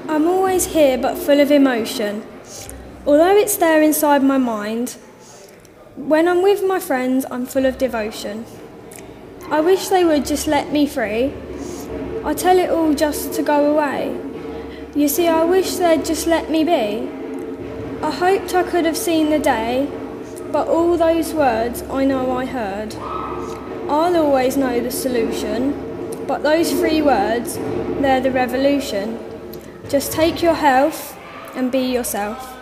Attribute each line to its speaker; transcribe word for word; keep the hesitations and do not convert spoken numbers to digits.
Speaker 1: I'm always here but full of emotion. Although it's there inside my mind, when I'm with my friends, I'm full of devotion. I wish they would just let me free. I tell it all just to go away. You see, I wish they'd just let me be. I hoped I could have seen the day, but all those words I know I heard. I'll always know the solution, but those three words, they're the revolution. Just take your health and be yourself.